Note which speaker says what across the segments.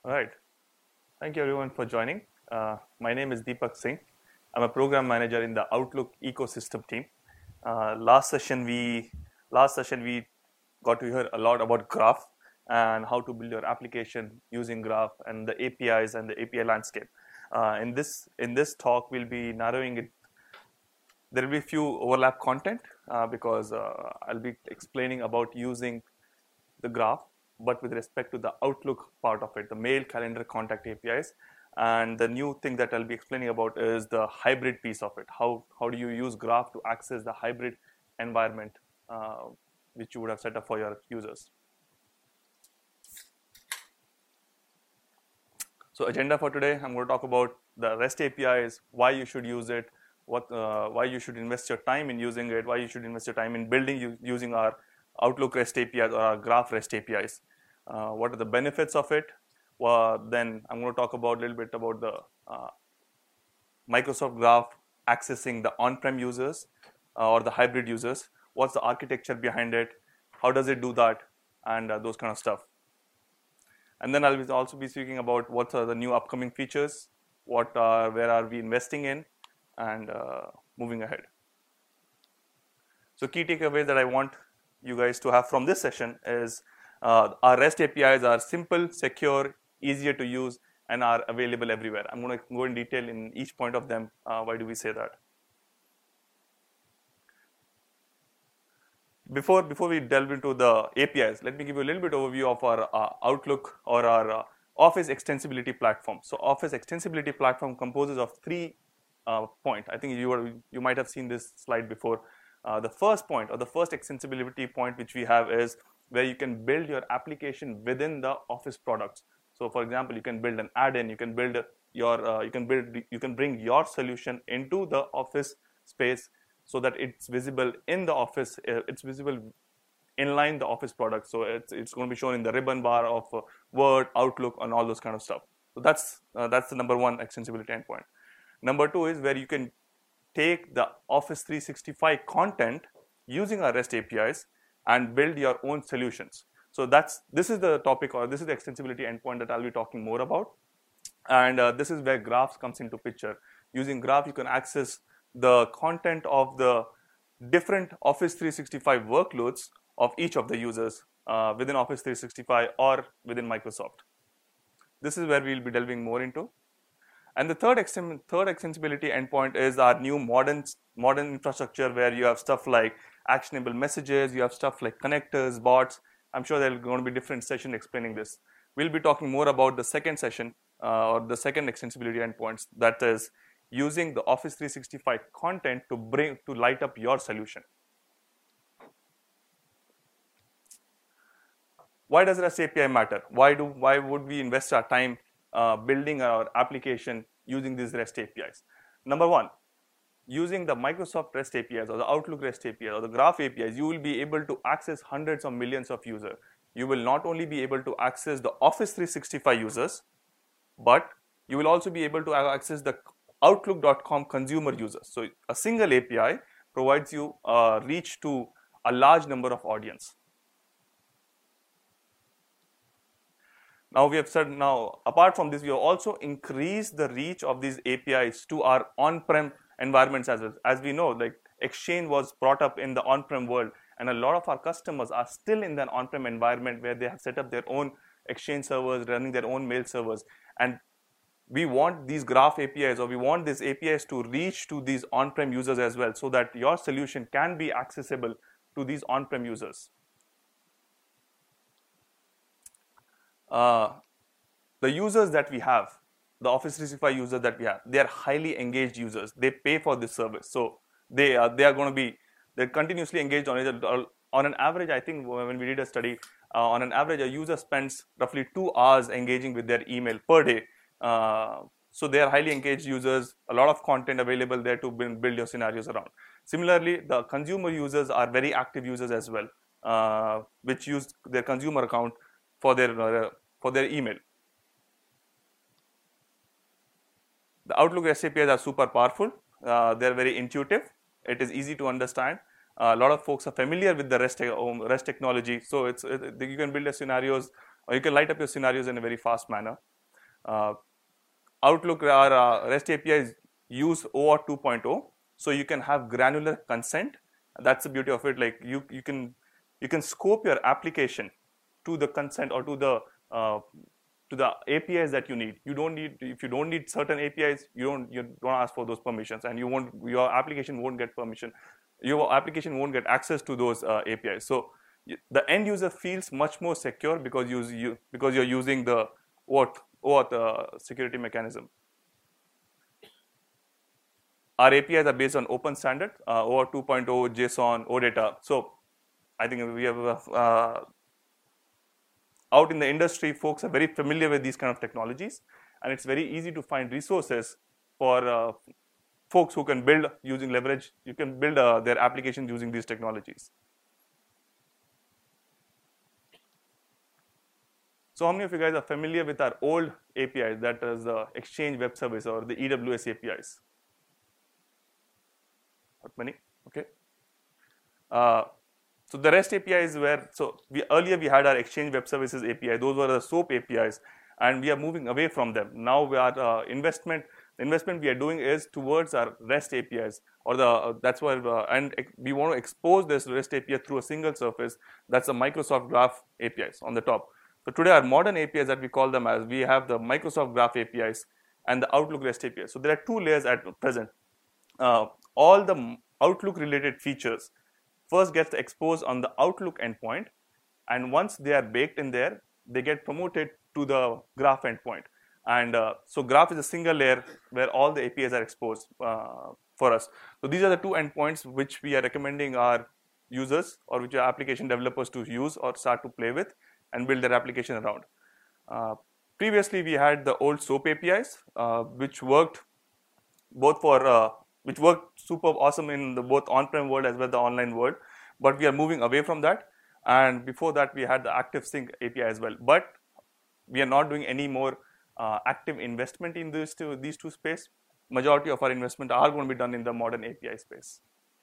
Speaker 1: All right. Thank you everyone for joining. My name is Deepak Singh. I'm a program manager in the Outlook ecosystem team. Uh, last session we last session we got to hear a lot about Graph and how to build your application using Graph and the APIs and the API landscape. In this talk, we'll be narrowing it. There will be few overlap content because I'll be explaining about using the graph, but with respect to the Outlook part of it, the mail, calendar, contact APIs. And the new thing that I'll be explaining about is the hybrid piece of it. How do you use graph to access the hybrid environment which you would have set up for your users? So agenda for today, I'm going to talk about the REST APIs, why you should use it, why you should invest your time in using it, why you should invest your time in building using our Outlook REST APIs or our Graph REST APIs. What are the benefits of it? Then I'm going to talk about a little bit about the Microsoft Graph accessing the on-prem users or the hybrid users. What's the architecture behind it? How does it do that? And those kind of stuff. And then I'll also be speaking about what are the new upcoming features, where are we investing in, and moving ahead. So key takeaways that I want you guys to have from this session is our REST APIs are simple, secure, easier to use, and are available everywhere. I'm going to go in detail in each point of them. Why do we say that? Before we delve into the APIs, let me give you a little bit overview of our Outlook or our Office Extensibility Platform. So Office Extensibility Platform composes of three points. I think you might have seen this slide before. The first point or the first extensibility point which we have is where you can build your application within the Office products. So for example, you can build an add-in, you can build your you can bring your solution into the Office space so that it's visible in the Office, it's visible inline the Office product. So it's going to be shown in the ribbon bar of Word, Outlook, and all those kind of stuff. So that's the number one extensibility endpoint. Number two is where you can take the Office 365 content using our REST APIs and build your own solutions. So this is the topic, or this is the extensibility endpoint that I'll be talking more about. And this is where Graphs comes into picture. Using Graph, you can access the content of the different Office 365 workloads of each of the users within Office 365 or within Microsoft. This is where we'll be delving more into. And the third extensibility endpoint is our new modern infrastructure, where you have stuff like actionable messages, you have stuff like connectors, bots. I'm sure there are going to be different sessions explaining this. We'll be talking more about the second session or the second extensibility endpoints, that is using the Office 365 content to light up your solution. Why does REST API matter? Why would we invest our time building our application using these REST APIs? Number one, using the Microsoft REST APIs or the Outlook REST APIs or the Graph APIs, you will be able to access hundreds of millions of users. You will not only be able to access the Office 365 users, but you will also be able to access the Outlook.com consumer users. So a single API provides you reach to a large number of audience. Now we have said, now apart from this, we have also increased the reach of these APIs to our on-prem environments as well. As we know, like Exchange was brought up in the on-prem world, and a lot of our customers are still in that on-prem environment where they have set up their own Exchange servers, running their own mail servers. And we want these Graph APIs, or we want these APIs to reach to these on-prem users as well, so that your solution can be accessible to these on-prem users. The users that we have, the Office 365 users that we have, they are highly engaged users. They pay for this service, so they're continuously engaged on it. On an average, I think when we did a study, on an average, a user spends roughly 2 hours engaging with their email per day. So they are highly engaged users. A lot of content available there to build your scenarios around. Similarly, the consumer users are very active users as well, which use their consumer account for their email. The Outlook REST APIs are super powerful. They're very intuitive. It is easy to understand. A lot of folks are familiar with the REST technology, so you can build your scenarios, or you can light up your scenarios in a very fast manner. Uh, Outlook or REST APIs use OAuth 2.0, so you can have granular consent. That's the beauty of it. Like you can scope your application to the consent or to the APIs that you need. You don't need, if you don't need certain APIs, you don't ask for those permissions, and your application won't get permission. Your application won't get access to those APIs. So the end user feels much more secure because because you're using the OAuth security mechanism. Our APIs are based on open standard, OAuth 2.0, JSON, OData. So I think we have out in the industry, folks are very familiar with these kind of technologies, and it's very easy to find resources for folks who can build using leverage. You can build their applications using these technologies. So how many of you guys are familiar with our old APIs, that is the Exchange Web Service or the EWS APIs? Not many, okay. So the REST APIs were, so earlier we had our Exchange Web Services API, those were the SOAP APIs, and we are moving away from them. Now we are the investment we are doing is towards our REST APIs, or that's why, and we want to expose this REST API through a single surface. That's the Microsoft Graph APIs on the top. So today our modern APIs that we call them as, we have the Microsoft Graph APIs and the Outlook REST APIs. So there are two layers at present. All the Outlook related features first gets exposed on the Outlook endpoint, and once they are baked in there, they get promoted to the Graph endpoint. And so Graph is a single layer where all the APIs are exposed for us. So these are the two endpoints which we are recommending our users or which our application developers to use or start to play with and build their application around. Previously, we had the old SOAP APIs, which worked both for which worked super awesome in the both on-prem world as well as the online world, but we are moving away from that. And before that, we had the ActiveSync API as well, but we are not doing any more active investment in these two space. Majority of our investment are going to be done in the modern API space.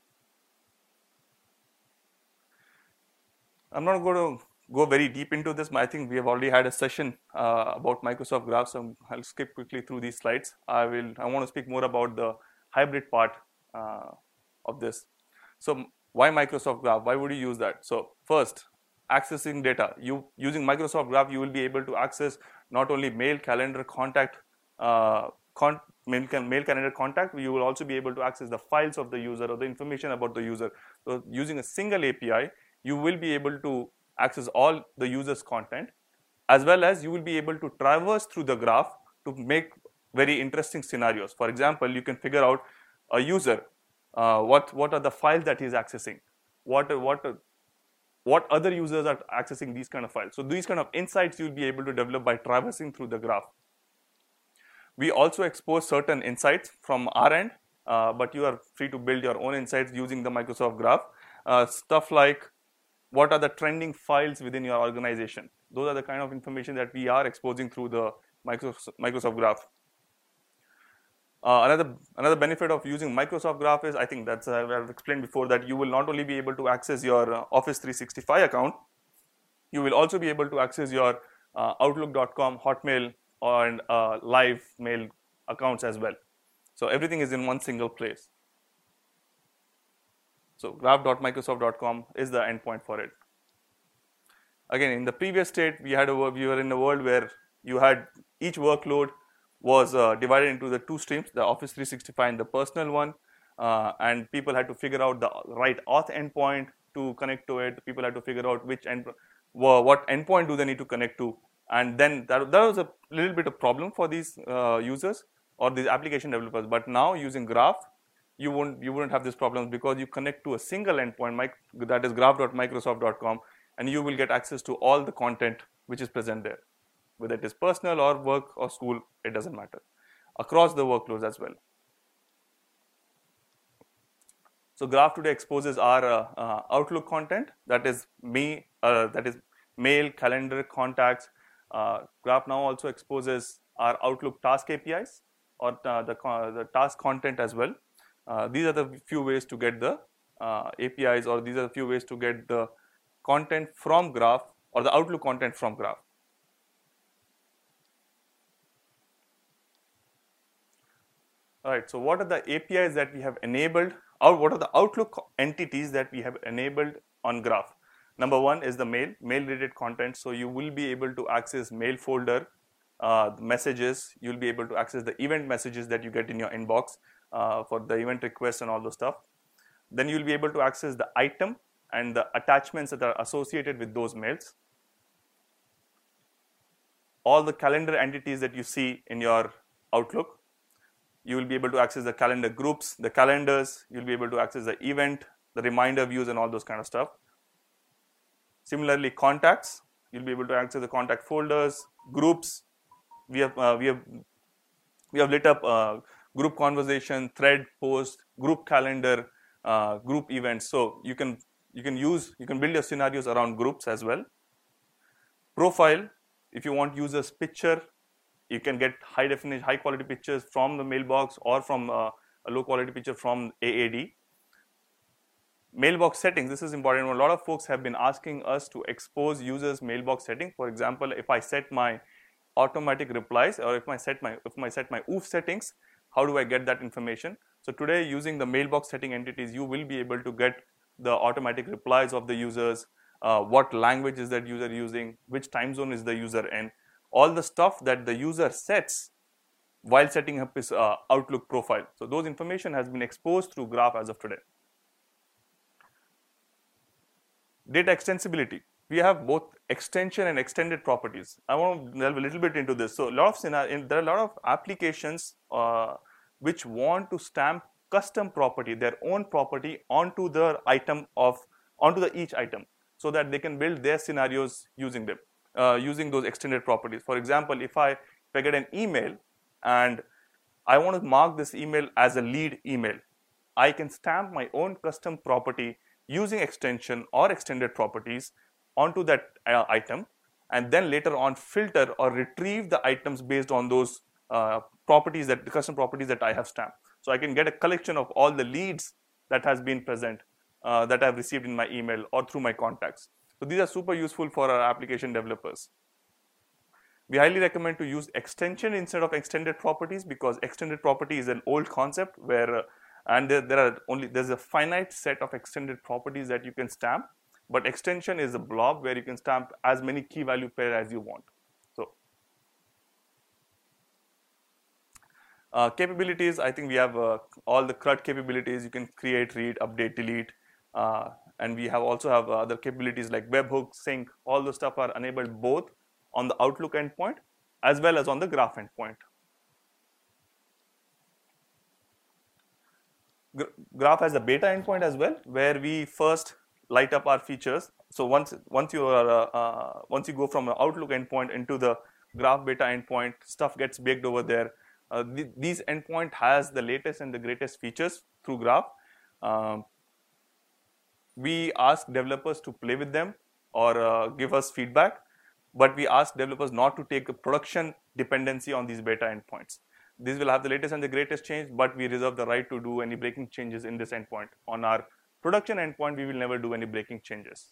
Speaker 1: I'm not going to go very deep into this, but I think we have already had a session about Microsoft Graph, so I'll skip quickly through these slides. I want to speak more about the hybrid part of this. So why Microsoft Graph? Why would you use that? So first, accessing data. Using Microsoft Graph, you will be able to access not only mail, calendar, contact, mail calendar contact. You will also be able to access the files of the user or the information about the user. So using a single API, you will be able to access all the user's content, as well as you will be able to traverse through the graph to make very interesting scenarios. For example, you can figure out a user, what are the files that he's accessing, what other users are accessing these kind of files. So these kind of insights you'll be able to develop by traversing through the graph. We also expose certain insights from our end, but you are free to build your own insights using the Microsoft Graph. Stuff like what are the trending files within your organization. Those are the kind of information that we are exposing through the Microsoft Graph. Another benefit of using Microsoft Graph is, I think that's I've explained before, that you will not only be able to access your Office 365 account, you will also be able to access your Outlook.com, Hotmail, and live mail accounts as well. So everything is in one single place. So graph.microsoft.com is the endpoint for it. Again, in the previous state, we were in a world where you had each workload was divided into the two streams, the Office 365 and the personal one, and people had to figure out the right auth endpoint to connect to it. People had to figure out what endpoint do they need to connect to, and then that was a little bit of problem for these users or these application developers. But now using Graph, you wouldn't have this problem because you connect to a single endpoint, that is graph.microsoft.com, and you will get access to all the content which is present there. Whether it is personal or work or school, it doesn't matter, across the workloads as well. So Graph today exposes our Outlook content, that is mail, calendar, contacts. Graph now also exposes our Outlook task APIs or the task content as well. These are the few ways to get the APIs, or these are the few ways to get the content from Graph or the Outlook content from Graph. All right, so what are the APIs that we have enabled, or what are the Outlook entities that we have enabled on Graph? Number one is the mail related content. So you will be able to access mail folder, messages. You'll be able to access the event messages that you get in your inbox for the event requests and all those stuff. Then you'll be able to access the item and the attachments that are associated with those mails. All the calendar entities that you see in your Outlook. You will be able to access the calendar groups, the calendars. You'll be able to access the event, the reminder views, and all those kind of stuff. Similarly, contacts. You'll be able to access the contact folders, groups. We have lit up group conversation, thread, post, group calendar, group events. So you can build your scenarios around groups as well. Profile. If you want users' picture, you can get high definition, high quality pictures from the mailbox or from a low quality picture from AAD. Mailbox settings, this is important. A lot of folks have been asking us to expose users' mailbox setting. For example, if I set my automatic replies, or if I set my OOF settings, how do I get that information? So today, using the mailbox setting entities, you will be able to get the automatic replies of the users, what language is that user using, which time zone is the user in, all the stuff that the user sets while setting up his Outlook profile. So those information has been exposed through Graph as of today. Data extensibility. We have both extension and extended properties. I want to delve a little bit into this. So there are a lot of applications which want to stamp custom property, their own property onto the item onto each item, so that they can build their scenarios using them, using those extended properties. For example, if I get an email and I want to mark this email as a lead email, I can stamp my own custom property using extension or extended properties onto that item, and then later on filter or retrieve the items based on those properties, the custom properties that I have stamped. So I can get a collection of all the leads that has been present, that I've received in my email or through my contacts. So these are super useful for our application developers. We highly recommend to use extension instead of extended properties, because extended property is an old concept where there's a finite set of extended properties that you can stamp, but extension is a blob where you can stamp as many key value pair as you want. So capabilities, I think we have all the CRUD capabilities. You can create, read, update, delete, and we also have other capabilities like webhook, sync. All those stuff are enabled both on the Outlook endpoint as well as on the Graph endpoint. Graph has a beta endpoint as well, where we first light up our features. So once you go from an Outlook endpoint into the Graph beta endpoint, stuff gets baked over there. These endpoint has the latest and the greatest features through Graph. We ask developers to play with them or give us feedback, but we ask developers not to take a production dependency on these beta endpoints. These will have the latest and the greatest change, but we reserve the right to do any breaking changes in this endpoint. On our production endpoint, we will never do any breaking changes.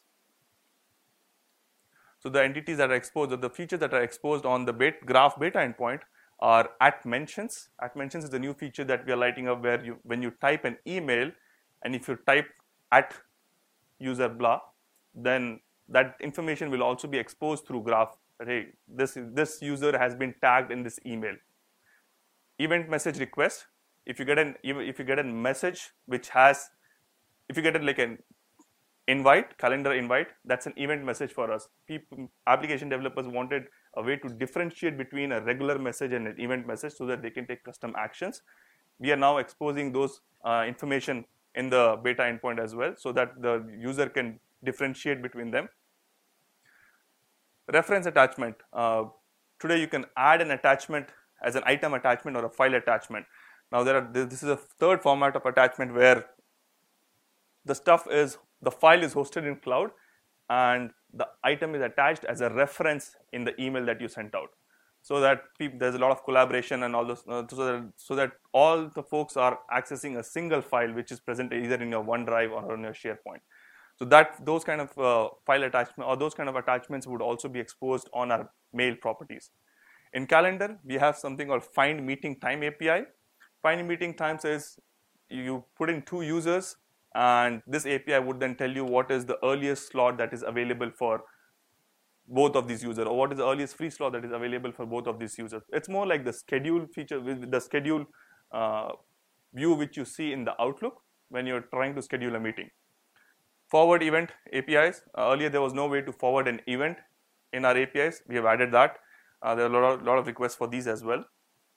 Speaker 1: So the entities that are exposed, or the features that are exposed on the Graph beta endpoint, are @mentions. @mentions is the new feature that we are lighting up, where when you type an email, and if you type @user blah, then that information will also be exposed through Graph. That, hey, this user has been tagged in this email. Event message request. If you get a message which has, if you get it like an invite, calendar invite, that's an event message for us. Application developers wanted a way to differentiate between a regular message and an event message so that they can take custom actions. We are now exposing those information in the beta endpoint as well, so that the user can differentiate between them. Reference attachment. Today you can add an attachment as an item attachment or a file attachment. Now this is a third format of attachment where the file is hosted in cloud and the item is attached as a reference in the email that you sent out, so that there's a lot of collaboration and all those, so that all the folks are accessing a single file which is present either in your OneDrive or on your SharePoint. So that those kind of file attachment or those kind of attachments would also be exposed on our mail properties. In calendar, we have something called Find Meeting Time API. Finding meeting times is you put in 2 users, and this API would then tell you what is the earliest slot that is available for both of these users, or what is the earliest free slot that is available for both of these users. It's more like the schedule feature, with the schedule view which you see in the Outlook when you're trying to schedule a meeting. Forward event APIs. Earlier there was no way to forward an event in our APIs. We have added that. There are a lot of requests for these as well.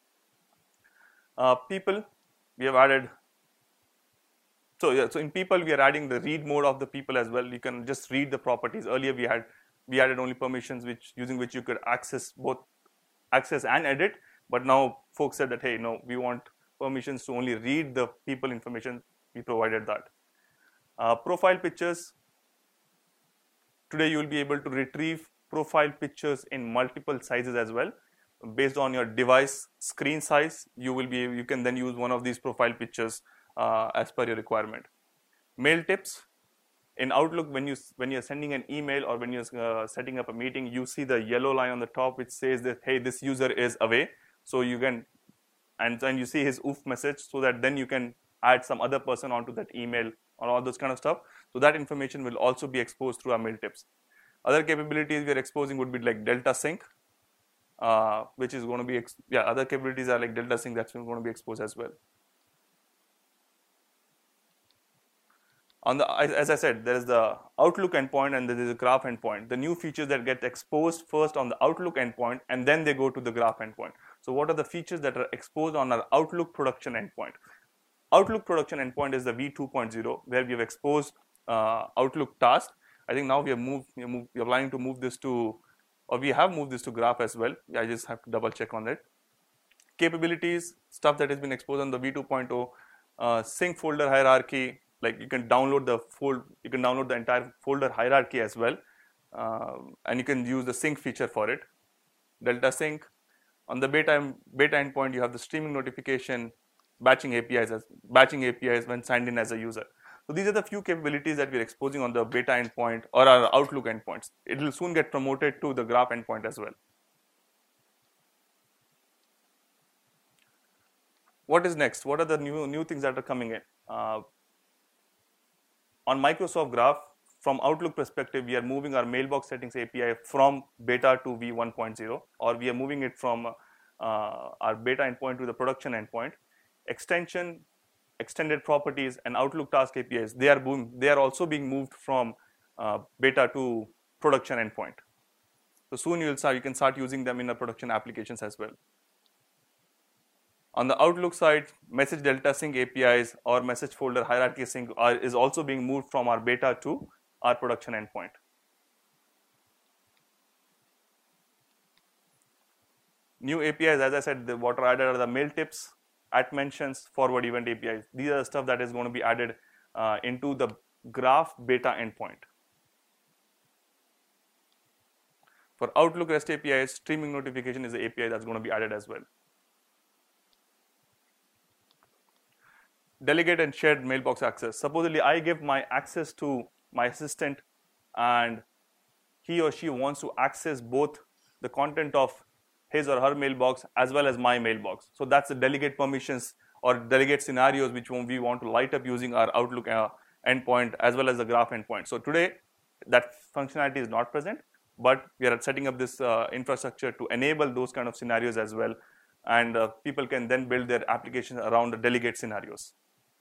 Speaker 1: People, we have added. So yeah, so in people we are adding the read mode of the people as well. You can just read the properties. Earlier we added only permissions using which you could access and edit. But now folks said that, hey, no, we want permissions to only read the people information. We provided that. Profile pictures. Today you will be able to retrieve profile pictures in multiple sizes as well. Based on your device screen size, you can then use one of these profile pictures as per your requirement. Mail tips. In Outlook, when you're sending an email or when you're setting up a meeting, you see the yellow line on the top which says that, hey, this user is away. So you can, and then you see his oof message, so that then you can add some other person onto that email or all those kind of stuff. So that information will also be exposed through our mail tips. Other capabilities we are exposing would be like Delta Sync, which is going to be, other capabilities are like Delta Sync that's going to be exposed as well. As I said, there is the Outlook endpoint and there is a Graph endpoint. The new features that get exposed first on the Outlook endpoint, and then they go to the Graph endpoint. So what are the features that are exposed on our Outlook production endpoint? Outlook production endpoint is the v2.0, where we have exposed Outlook task. I think now we are planning to move this to, or we have moved this to Graph as well. I just have to double check on that. Capabilities, stuff that has been exposed on the v2.0, sync folder hierarchy. Like you can download the entire folder hierarchy as well, and you can use the sync feature for it. Delta Sync. On the beta endpoint, you have the streaming notification, batching APIs when signed in as a user. So these are the few capabilities that we're exposing on the beta endpoint or our Outlook endpoints. It will soon get promoted to the Graph endpoint as well. What is next? What are the new things that are coming in? On Microsoft Graph, from Outlook perspective, we are moving our mailbox settings API from beta to v1.0, or we are moving it from our beta endpoint to the production endpoint. Extended properties, and Outlook task APIs, they are also being moved from beta to production endpoint. So soon you can start using them in the production applications as well. On the Outlook side, message Delta Sync APIs or message folder hierarchy sync is also being moved from our beta to our production endpoint. New APIs, as I said, what are added are the mail tips, @mentions, forward event APIs. These are the stuff that is going to be added into the Graph beta endpoint. For Outlook REST APIs, streaming notification is the API that's going to be added as well. Delegate and shared mailbox access. Supposedly, I give my access to my assistant, and he or she wants to access both the content of his or her mailbox as well as my mailbox. So that's the delegate permissions or delegate scenarios which we want to light up using our Outlook endpoint as well as the Graph endpoint. So today, that functionality is not present, but we are setting up this infrastructure to enable those kind of scenarios as well, and people can then build their applications around the delegate scenarios.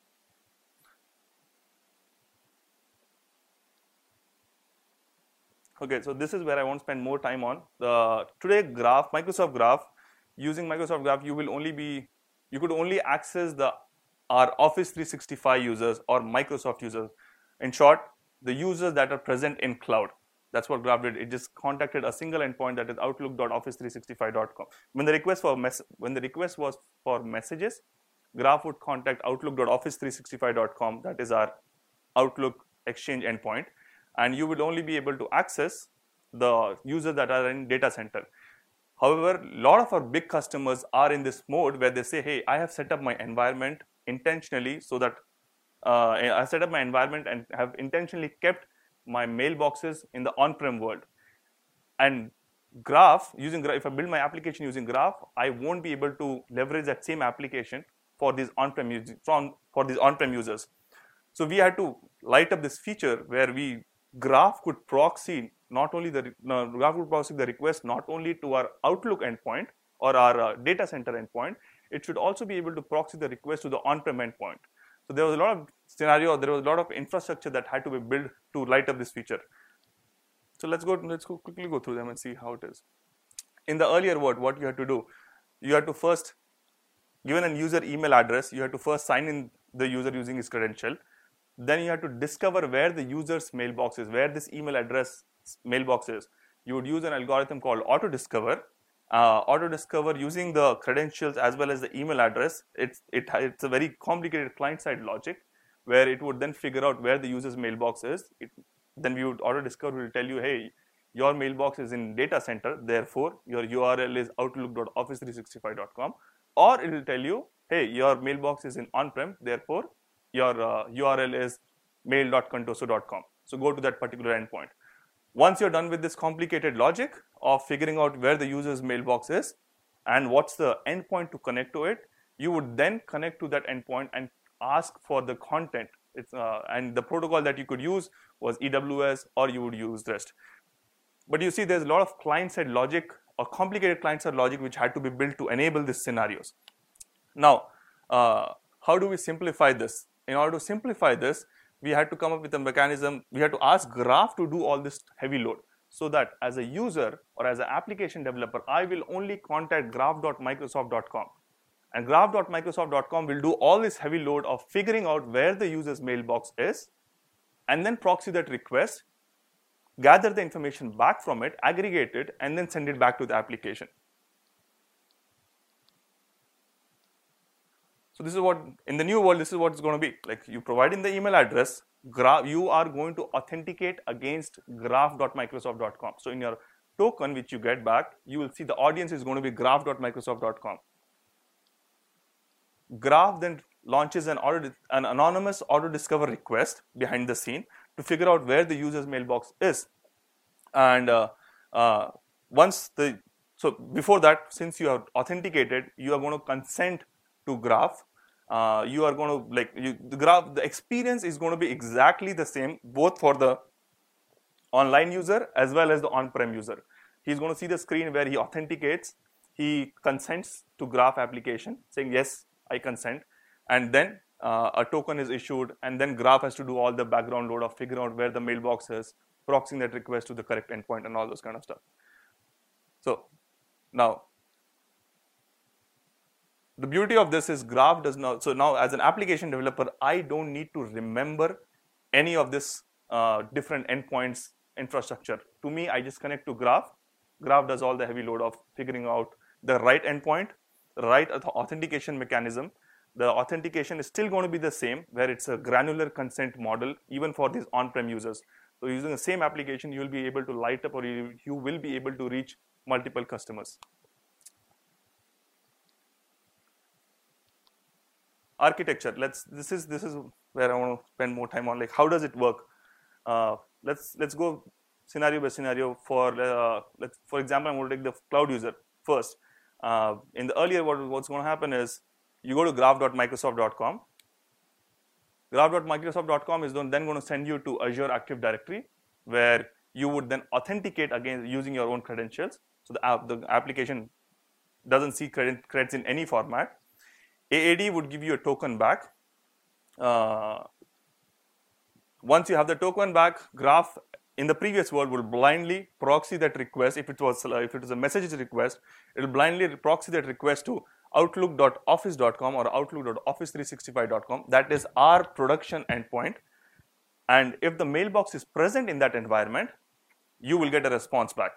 Speaker 1: Okay, so this is where I want to spend more time on. Today, Microsoft Graph, using Microsoft Graph, you could only access our Office 365 users or Microsoft users. In short, the users that are present in cloud. That's what Graph did. It just contacted a single endpoint, that is outlook.office365.com. When the request was for messages, Graph would contact outlook.office365.com. That is our Outlook Exchange endpoint. And you will only be able to access the users that are in data center. However, a lot of our big customers are in this mode where they say, hey, I have set up my environment intentionally so that I set up my environment and have intentionally kept my mailboxes in the on-prem world. And if I build my application using Graph, I won't be able to leverage that same application for these on-prem users. So we had to light up this feature where Graph could proxy not only the request not only to our Outlook endpoint or our data center endpoint, it should also be able to proxy the request to the on-prem endpoint. So there was a lot of there was a lot of infrastructure that had to be built to light up this feature. So let's quickly go through them and see how it is. In the earlier world, what you had to do, you had to first, given a user email address, you had to first sign in the user using his credential. Then you have to discover where the user's mailbox is, where this email address mailbox is. You would use an algorithm called auto-discover. Auto-discover using the credentials as well as the email address. It's a very complicated client-side logic where it would then figure out where the user's mailbox is. Then we would auto-discover will tell you, hey, your mailbox is in data center, therefore your URL is outlook.office365.com, or it will tell you, hey, your mailbox is in on-prem, therefore your URL is mail.contoso.com. So go to that particular endpoint. Once you're done with this complicated logic of figuring out where the user's mailbox is and what's the endpoint to connect to it, you would then connect to that endpoint and ask for the content. And the protocol that you could use was EWS, or you would use REST. But you see, there's a lot of client-side logic or complicated client-side logic which had to be built to enable these scenarios. Now, how do we simplify this? In order to simplify this, we had to come up with a mechanism. We had to ask Graph to do all this heavy load, so that as a user or as an application developer, I will only contact graph.microsoft.com. And graph.microsoft.com will do all this heavy load of figuring out where the user's mailbox is, and then proxy that request, gather the information back from it, aggregate it, and then send it back to the application. So this is what, in the new world, this is what it's going to be. Like, you provide in the email address, you are going to authenticate against graph.microsoft.com. So in your token which you get back, you will see the audience is going to be graph.microsoft.com. Graph then launches an anonymous auto-discover request behind the scene to figure out where the user's mailbox is. And so before that, since you have authenticated, you are going to consent to Graph. You are going to the experience is going to be exactly the same both for the online user as well as the on-prem user. He's going to see the screen where he authenticates, he consents to Graph application saying yes, I consent, and then a token is issued, and then Graph has to do all the background load of figuring out where the mailbox is, proxying that request to the correct endpoint, and all those kind of stuff. So now, the beauty of this is Graph does not, so now as an application developer, I don't need to remember any of this different endpoints infrastructure. To me, I just connect to Graph. Graph does all the heavy load of figuring out the right endpoint, the right authentication mechanism. The authentication is still going to be the same, where it's a granular consent model, even for these on-prem users. So using the same application, you will be able to light up, or you will be able to reach multiple customers. Architecture. This is where I want to spend more time on. Like, how does it work? Let's go scenario by scenario. For example, I'm going to take the cloud user first. In the earlier, what's going to happen is you go to graph.microsoft.com. Graph.microsoft.com is then going to send you to Azure Active Directory, where you would then authenticate again using your own credentials. So the application doesn't see credits in any format. AAD would give you a token back. Once you have the token back, Graph in the previous world will blindly proxy that request. If it was a message request, it will blindly proxy that request to outlook.office.com or outlook.office365.com. That is our production endpoint. And if the mailbox is present in that environment, you will get a response back.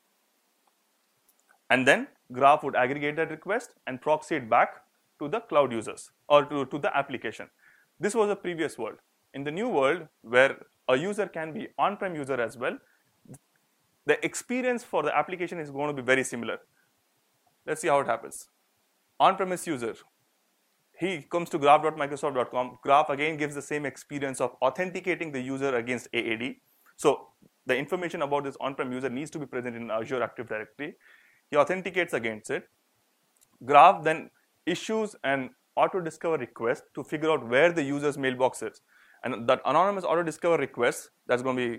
Speaker 1: And then Graph would aggregate that request and proxy it back to the cloud users or to the application. This was a previous world. In the new world, where a user can be on-prem user as well, the experience for the application is going to be very similar. Let's see how it happens. On-premise user, he comes to graph.microsoft.com. Graph again gives the same experience of authenticating the user against AAD. So the information about this on-prem user needs to be present in Azure Active Directory. He authenticates against it. Graph then issues an auto discover request to figure out where the user's mailbox is. And that anonymous auto discover request, that's going to be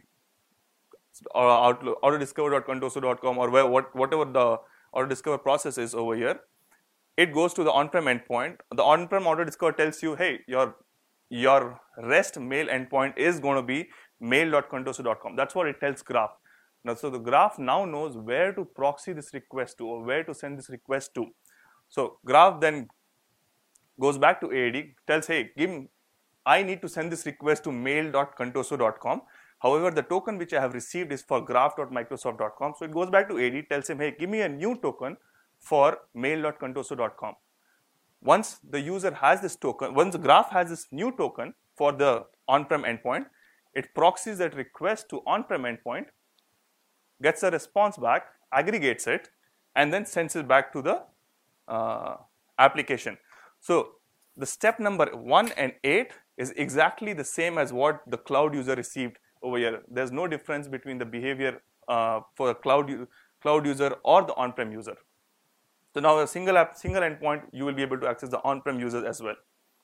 Speaker 1: autodiscover.contoso.com or whatever the auto discover process is over here. It goes to the on-prem endpoint. The on-prem auto discover tells you, hey, your REST mail endpoint is going to be mail.contoso.com. That's what it tells Graph. Now, so the Graph now knows where to proxy this request to or where to send this request to. So Graph then goes back to AAD, tells, hey, I need to send this request to mail.contoso.com. However, the token which I have received is for graph.microsoft.com. So it goes back to AD, tells him, hey, give me a new token for mail.contoso.com. Once the user has this token, once the Graph has this new token for the on-prem endpoint, it proxies that request to on-prem endpoint, gets a response back, aggregates it, and then sends it back to the application. So the step number 1 and 8 is exactly the same as what the cloud user received over here. There's no difference between the behavior for a cloud user or the on-prem user. So now a single endpoint, you will be able to access the on-prem users as well.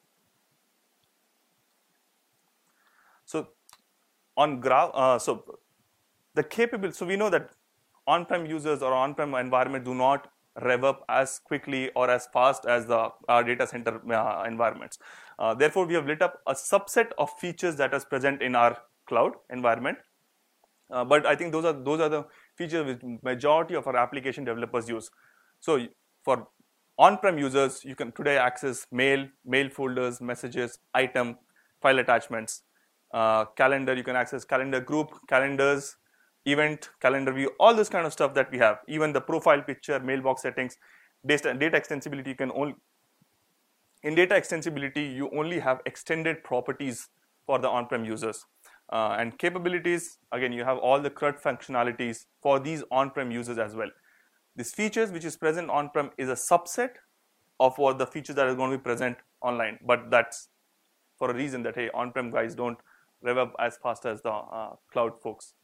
Speaker 1: So on Graph, so the capability. So we know that on-prem users or on-prem environment do not rev up as quickly or as fast as our data center environments. Therefore, we have lit up a subset of features that is present in our cloud environment. But I think those are the features which majority of our application developers use. So for on-prem users, you can today access mail folders, messages, item, file attachments, calendar. You can access calendar group, calendars, event, calendar view, all this kind of stuff that we have. Even the profile picture, mailbox settings, data extensibility. You can only in data extensibility you only have extended properties for the on-prem users. And capabilities, again, you have all the CRUD functionalities for these on-prem users as well. These features which is present on-prem is a subset of what the features that are going to be present online. But that's for a reason that, hey, on-prem guys don't rev up as fast as the cloud folks.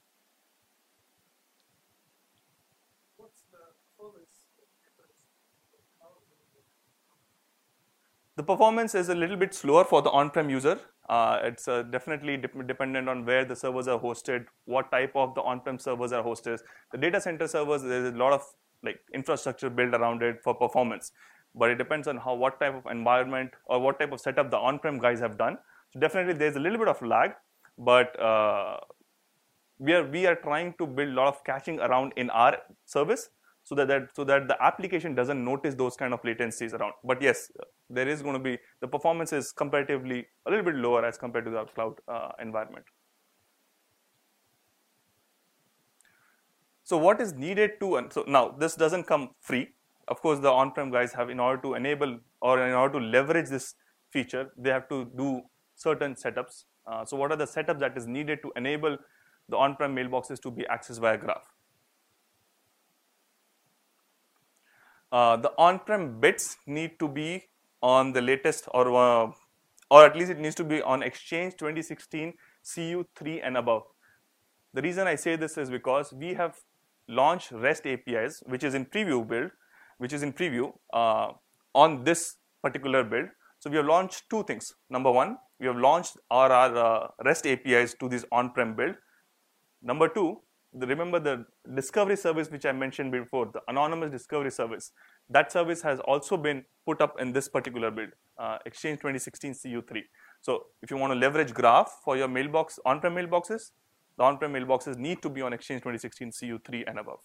Speaker 2: What's the performance difference?
Speaker 1: The performance is a little bit slower for the on-prem user. It's definitely dependent on where the servers are hosted, what type of the on-prem servers are hosted. The data center servers, there's a lot of infrastructure built around it for performance, but it depends on what type of environment or what type of setup the on-prem guys have done. So definitely there's a little bit of lag, but we are trying to build a lot of caching around in our service so that the application doesn't notice those kind of latencies around. But yes, there is going to be, the performance is comparatively a little bit lower as compared to the cloud environment. So what is needed to, and so now this doesn't come free. Of course, the on-prem guys have, in order to enable or in order to leverage this feature, they have to do certain setups. So what are the setups that is needed to enable the on-prem mailboxes to be accessed via Graph? The on-prem bits need to be on the latest, or at least it needs to be on Exchange 2016 CU3 and above. The reason I say this is because we have launched REST APIs, which is in preview on this particular build. So we have launched two things. Number one, we have launched our REST APIs to this on-prem build. Number two, remember the discovery service which I mentioned before, the anonymous discovery service. That service has also been put up in this particular build, Exchange 2016 CU3. So if you want to leverage Graph for your mailbox, on-prem mailboxes, the on-prem mailboxes need to be on Exchange 2016 CU3 and above.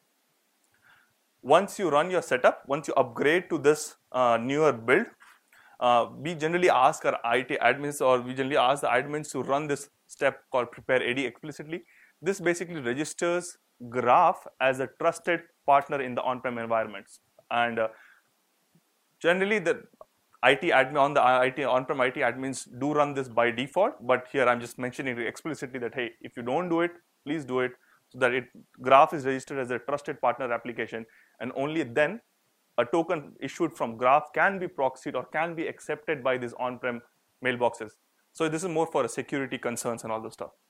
Speaker 1: Once you run your setup, once you upgrade to this newer build, we generally ask our IT admins, or we generally ask the admins to run this step called prepare AD explicitly. This basically registers Graph as a trusted partner in the on-prem environments. And generally the IT admin on the on-prem IT admins do run this by default, but here I'm just mentioning explicitly that, hey, if you don't do it, please do it, so that Graph is registered as a trusted partner application, and only then a token issued from Graph can be proxied or can be accepted by these on-prem mailboxes. So this is more for security concerns and all this stuff.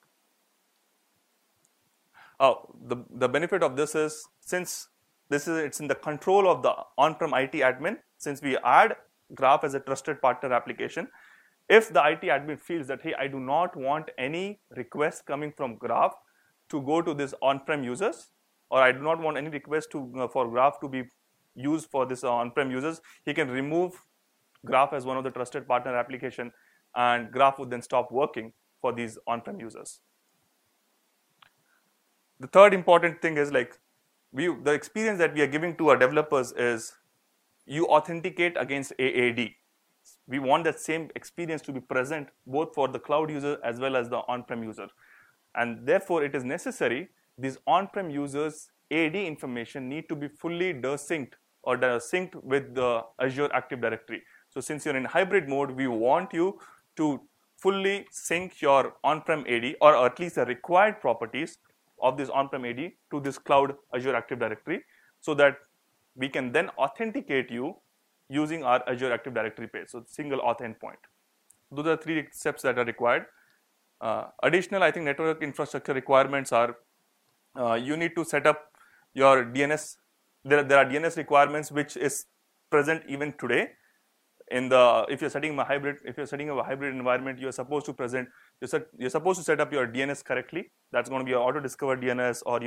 Speaker 1: The benefit of this is, since it's in the control of the on-prem IT admin, since we add Graph as a trusted partner application. If the IT admin feels that, hey, I do not want any request coming from Graph to go to this on-prem users, or I do not want any request to for Graph to be used for this on-prem users, he can remove Graph as one of the trusted partner application, and Graph would then stop working for these on-prem users. The third important thing is like the experience that we are giving to our developers is you authenticate against AAD. We want that same experience to be present both for the cloud user as well as the on-prem user. And therefore, it is necessary these on-prem users' AAD information need to be fully synced or synced with the Azure Active Directory. So since you're in hybrid mode, we want you to fully sync your on-prem AD, or at least the required properties of this on-prem AD to this cloud Azure Active Directory, so that we can then authenticate you using our Azure Active Directory page. So single auth endpoint. Those are 3 steps that are required. Additional, I think, network infrastructure requirements are you need to set up your DNS. There are DNS requirements which is present even today. If you're setting a hybrid environment, you're supposed to set up your DNS correctly. That's going to be your auto discover DNS or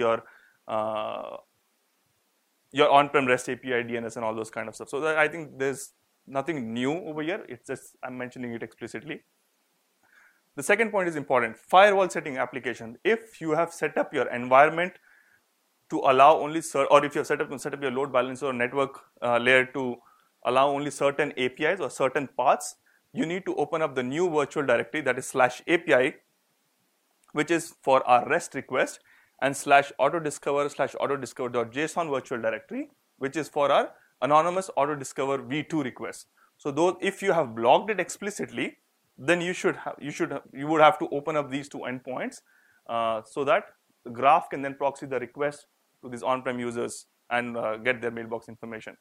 Speaker 1: your on-prem REST API DNS and all those kind of stuff. So that I think there's nothing new over here. It's just I'm mentioning it explicitly. The second point is important. Firewall setting application. If you have set up your environment to allow only or if you have set up your load balancer or network layer to allow only certain APIs or certain paths, you need to open up the new virtual directory, that is /API, which is for our REST request, and /autodiscover/autodiscover.json virtual directory, which is for our anonymous autodiscover v2 request. So those, if you have blocked it explicitly, then you would have to open up these 2 endpoints so that the Graph can then proxy the request to these on-prem users and get their mailbox information.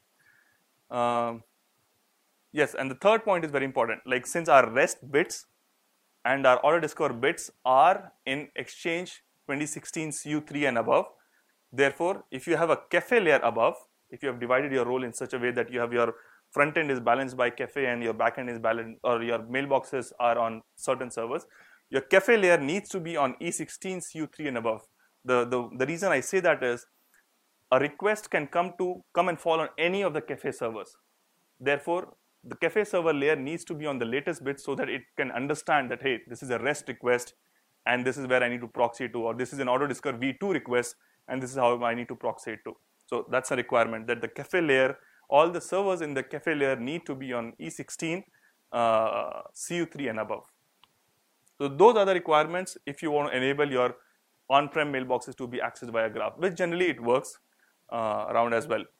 Speaker 1: Yes, and the third point is very important. Like, since our REST bits and our autodiscover bits are in Exchange 2016 CU3 and above, therefore, if you have a cafe layer above, if you have divided your role in such a way that you have your front end is balanced by cafe and your back end is balanced, or your mailboxes are on certain servers, your cafe layer needs to be on E16 CU3 and above. The reason I say that is a request can come and fall on any of the cafe servers. Therefore, the cafe server layer needs to be on the latest bit so that it can understand that, hey, this is a REST request and this is where I need to proxy to, or this is an autodiscover v2 request and this is how I need to proxy it to. So that's a requirement, that the cafe layer, all the servers in the cafe layer need to be on E16 CU3 and above. So those are the requirements if you want to enable your on-prem mailboxes to be accessed via Graph, which generally it works around as well.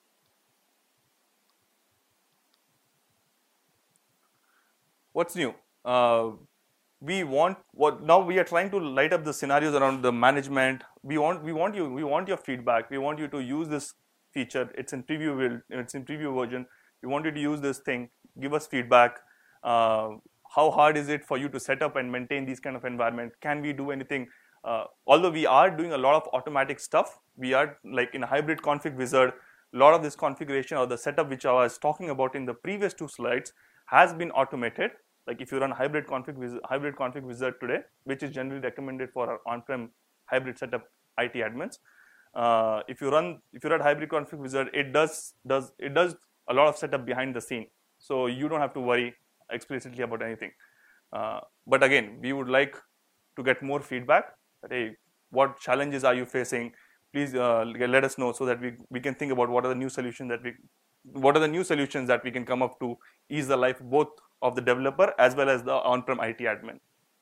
Speaker 1: What's new? Now we are trying to light up the scenarios around the management. We want your feedback. We want you to use this feature. It's in preview version. We want you to use this thing. Give us feedback. How hard is it for you to set up and maintain these kind of environment? Can we do anything? Although we are doing a lot of automatic stuff, we are like in a hybrid config wizard. A lot of this configuration or the setup which I was talking about in the previous 2 slides has been automated. Like if you run hybrid config wizard today, which is generally recommended for our on-prem hybrid setup IT admins. If you run hybrid config wizard, it does a lot of setup behind the scene, so you don't have to worry explicitly about anything. But again, we would like to get more feedback. That, hey, what challenges are you facing? Please let us know so that we can think about what are the new solutions that we can come up to ease the life both of the developer as well as the on-prem IT admin.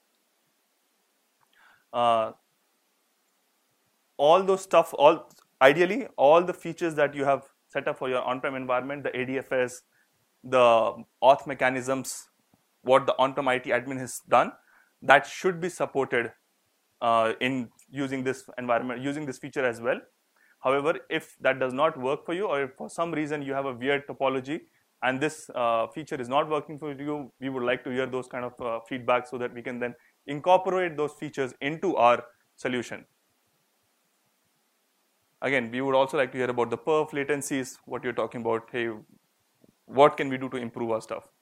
Speaker 1: Ideally, all the features that you have set up for your on-prem environment, the ADFS, the auth mechanisms, what the on-prem IT admin has done, that should be supported in using this environment, using this feature as well. However, if that does not work for you, or if for some reason you have a weird topology and this feature is not working for you, we would like to hear those kind of feedback so that we can then incorporate those features into our solution. Again, we would also like to hear about the perf latencies, what you're talking about. Hey, what can we do to improve our stuff.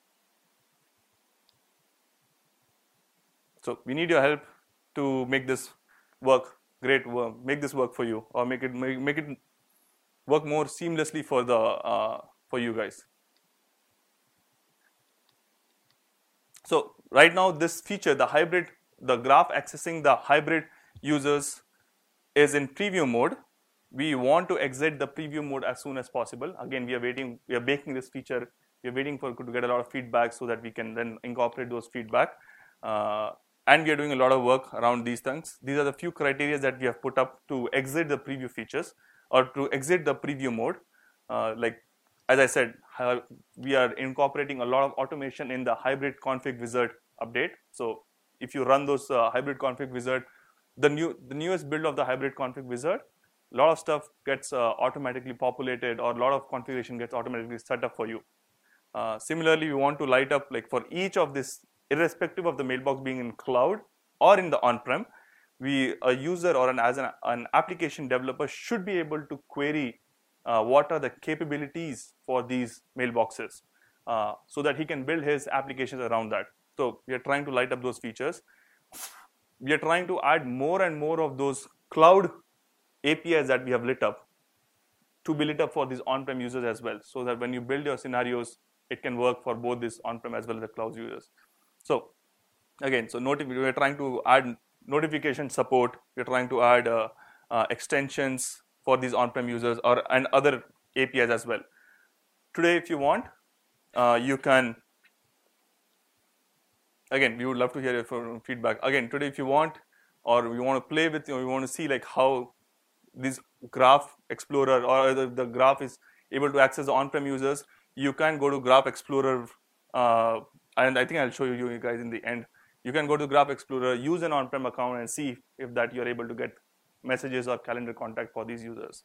Speaker 1: So we need your help to make this work, great work, make this work for you, or make it work more seamlessly for for you guys. So right now this feature, the graph accessing the hybrid users is in preview mode. We want to exit the preview mode as soon as possible. Again, we are baking this feature. We are waiting to get a lot of feedback so that we can then incorporate those feedback. And we are doing a lot of work around these things. These are the few criteria that we have put up to exit the preview features or to exit the preview mode. Like as I said, we are incorporating a lot of automation in the hybrid config wizard update. So if you run those hybrid config wizard, the newest build of the hybrid config wizard, a lot of stuff gets automatically populated, or a lot of configuration gets automatically set up for you. Similarly, we want to light up, like for each of this, irrespective of the mailbox being in cloud or in the on-prem, a user or an application developer should be able to query what are the capabilities for these mailboxes, so that he can build his applications around that. So we are trying to light up those features. We are trying to add more and more of those cloud APIs that we have lit up to be lit up for these on-prem users as well, so that when you build your scenarios, it can work for both this on-prem as well as the cloud users. So again, we are trying to add notification support. We are trying to add extensions for these on-prem users and other APIs as well. Today, if you want, you can. Again, we would love to hear your feedback. Again, today, if you want, or you want to play with, you want to see like how this Graph Explorer or the graph is able to access the on-prem users, you can go to Graph Explorer, and I think I'll show you guys in the end. You can go to Graph Explorer, use an on-prem account, and see if that you're able to get messages or calendar contact for these users.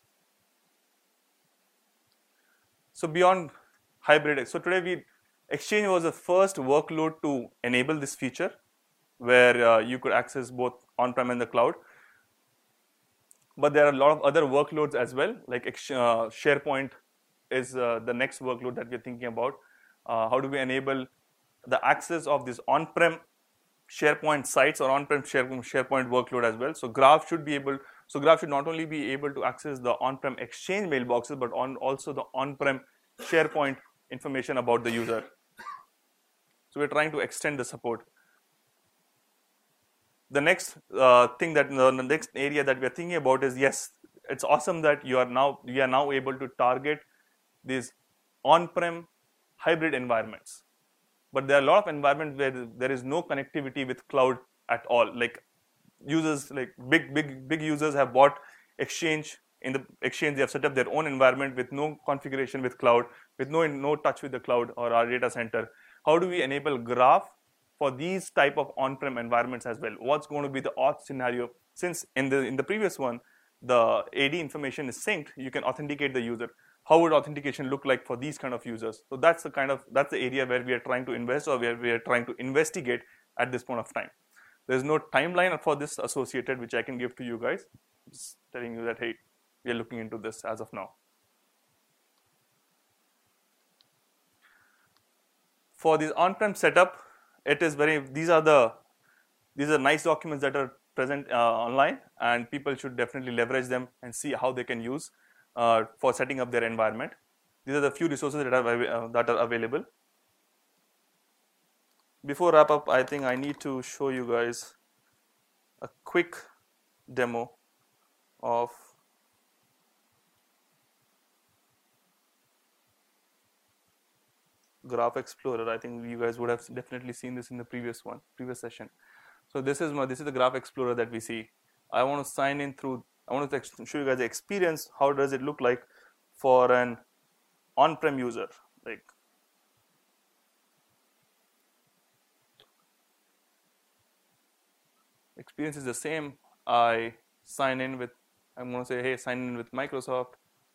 Speaker 1: So beyond hybrid, so today Exchange was the first workload to enable this feature, where you could access both on-prem and the cloud. But there are a lot of other workloads as well, like SharePoint is the next workload that we're thinking about. How do we enable the access of this on-prem SharePoint sites or on-prem SharePoint workload as well? So Graph should not only be able to access the on-prem Exchange mailboxes, but also the on-prem SharePoint information about the user. So we're trying to extend the support. The next thing that the next area that we're thinking about is, yes, it's awesome that we are now able to target these on-prem hybrid environments. But there are a lot of environments where there is no connectivity with cloud at all. Like users, like big users have bought Exchange. In the Exchange, they have set up their own environment with no configuration with cloud, with no touch with the cloud or our data center. How do we enable Graph for these type of on-prem environments as well? What's going to be the auth scenario? Since in the previous one, the AD information is synced, you can authenticate the user. How would authentication look like for these kind of users? So that's the area where we are trying to invest, or where we are trying to investigate at this point of time. There's no timeline for this associated, which I can give to you guys. Just telling you that, hey, we are looking into this as of now. For this on-prem setup, these are nice documents that are present online, and people should definitely leverage them and see how they can use for setting up their environment. These are the few resources that are available. Before wrap up, I think I need to show you guys a quick demo of Graph Explorer. I think you guys would have definitely seen this in the previous session. So this is the Graph Explorer that we see. I want to sign in through. I want to show you guys the experience. How does it look like for an on-prem user? Like, experience is the same. I sign in with. I'm going to say, hey, sign in with Microsoft.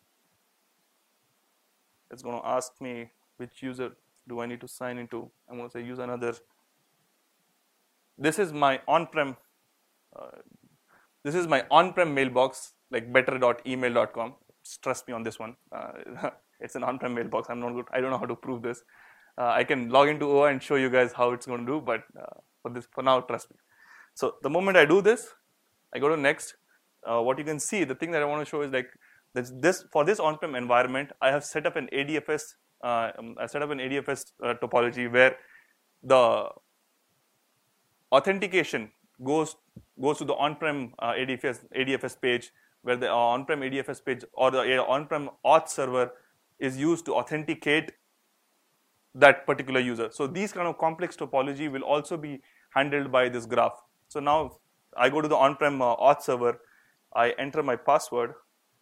Speaker 1: It's going to ask me which user do I need to sign into. I'm going to say use another. This is my on-prem. This is my on-prem mailbox, like better.email.com. just trust me on this one. It's an on-prem mailbox. I'm not good. I don't know how to prove this. I can log into OA and show you guys how it's going to do, but for now, trust me. So the moment I do this, I go to next. What you can see, the thing that I want to show is like for this on-prem environment, I have set up an ADFS. I set up an ADFS topology where the authentication goes to the on-prem ADFS page, where the on-prem ADFS page or the on-prem auth server is used to authenticate that particular user. So these kind of complex topology will also be handled by this graph. So now I go to the on-prem auth server, I enter my password.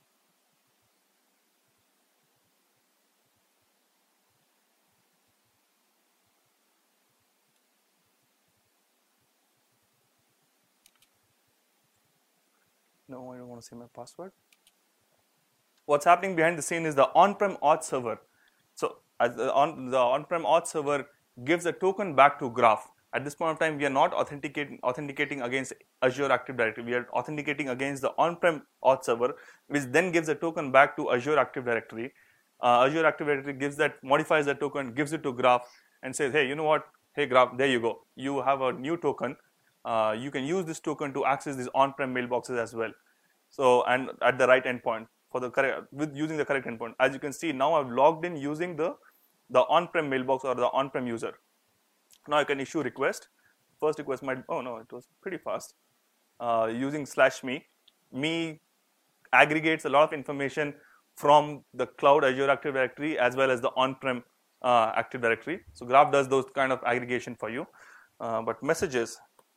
Speaker 1: No, I don't want to say my password. What's happening behind the scene is the on-prem auth server. So as the on-prem auth server gives a token back to Graph. At this point of time, we are not authenticating against Azure Active Directory. We are authenticating against the on-prem auth server, which then gives a token back to Azure Active Directory. Azure Active Directory modifies that token, gives it to Graph, and says, hey, you know what? Hey, Graph, there you go. You have a new token. You can use this token to access these on-prem mailboxes as well. So, and at the right endpoint using the correct endpoint. As you can see, now I've logged in using the on-prem mailbox or the on-prem user. Now I can issue request. First request might, oh no, it was pretty fast. Using /me. Me aggregates a lot of information from the cloud Azure Active Directory as well as the on-prem Active Directory. So Graph does those kind of aggregation for you. But messages,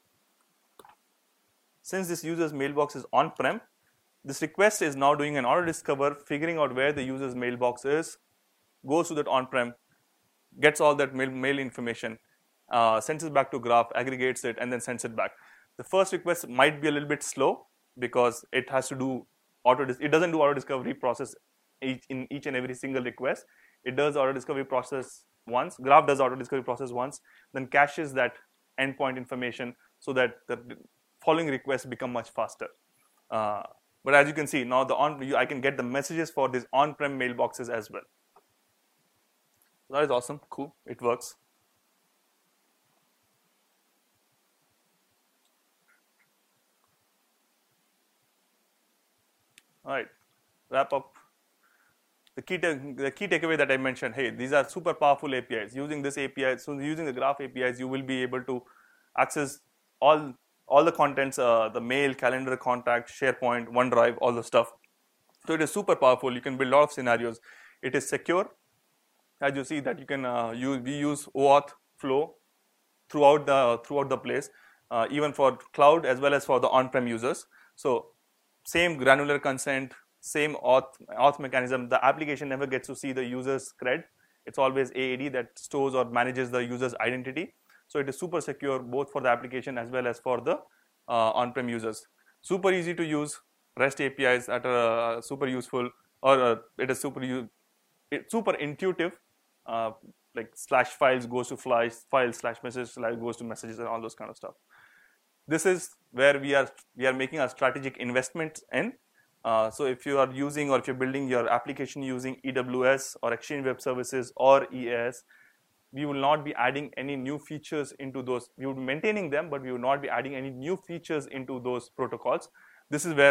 Speaker 1: since this user's mailbox is on-prem, this request is now doing an auto discover, figuring out where the user's mailbox is, goes to that on-prem, gets all that mail information, sends it back to Graph, aggregates it, and then sends it back. The first request might be a little bit slow because it has to do it doesn't do auto discovery process in each and every single request. It does auto discovery process once. Graph does auto discovery process once, then caches that endpoint information so that the following requests become much faster. But as you can see, now I can get the messages for these on-prem mailboxes as well. That is awesome, cool, it works. All right, wrap up. The key takeaway that I mentioned, hey, these are super powerful APIs. Using this API, so using the Graph APIs, you will be able to access all the contents, the mail, calendar, contact, SharePoint, OneDrive, all the stuff. So it is super powerful. You can build a lot of scenarios. It is secure. As you see that you can we use OAuth flow throughout the place, even for cloud as well as for the on-prem users. So same granular consent, same auth mechanism. The application never gets to see the user's cred. It's always AAD that stores or manages the user's identity. So it is super secure both for the application as well as for the on-prem users. Super easy to use. REST APIs that are super useful, or it is super intuitive. Like /files goes to files, /message goes to messages, and all those kind of stuff. This is where we are making a strategic investment in. So if you are using or if you're building your application using EWS or Exchange Web Services or EAS, we will not be adding any new features into those. We will be maintaining them, but we will not be adding any new features into those protocols. This is where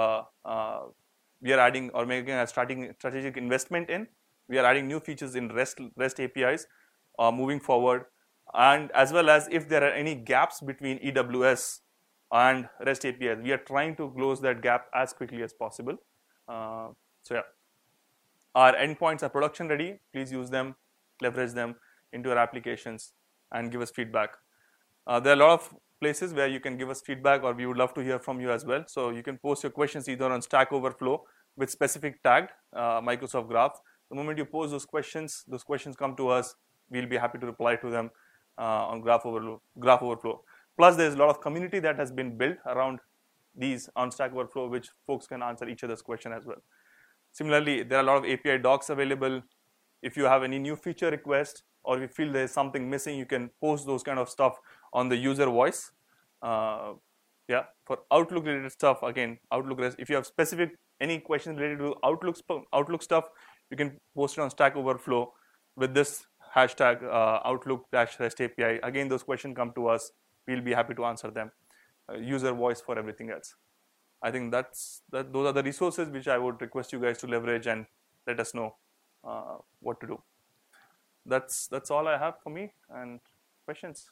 Speaker 1: we are adding or making a strategic investment in. We are adding new features in REST APIs moving forward, and as well as if there are any gaps between EWS and REST APIs, we are trying to close that gap as quickly as possible. So yeah, our endpoints are production ready. Please use them, leverage them into your applications, and give us feedback. There are a lot of places where you can give us feedback, or we would love to hear from you as well. So you can post your questions either on Stack Overflow with specific tagged Microsoft Graph. The moment you post those questions come to us. We'll be happy to reply to them on Graph Overflow. Plus, there's a lot of community that has been built around these on Stack Overflow, which folks can answer each other's question as well. Similarly, there are a lot of API docs available. If you have any new feature request, or if you feel there's something missing, you can post those kind of stuff on the user voice. Yeah, for Outlook related stuff, again, Outlook REST. If you have specific any questions related to Outlook stuff, you can post it on Stack Overflow with this hashtag Outlook-REST API. Again, those questions come to us. We'll be happy to answer them. User voice for everything else. I think those are the resources which I would request you guys to leverage and let us know what to do. That's all I have for me. And questions?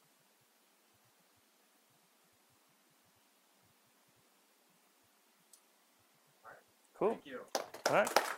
Speaker 1: Cool.
Speaker 2: Thank you.
Speaker 1: All right.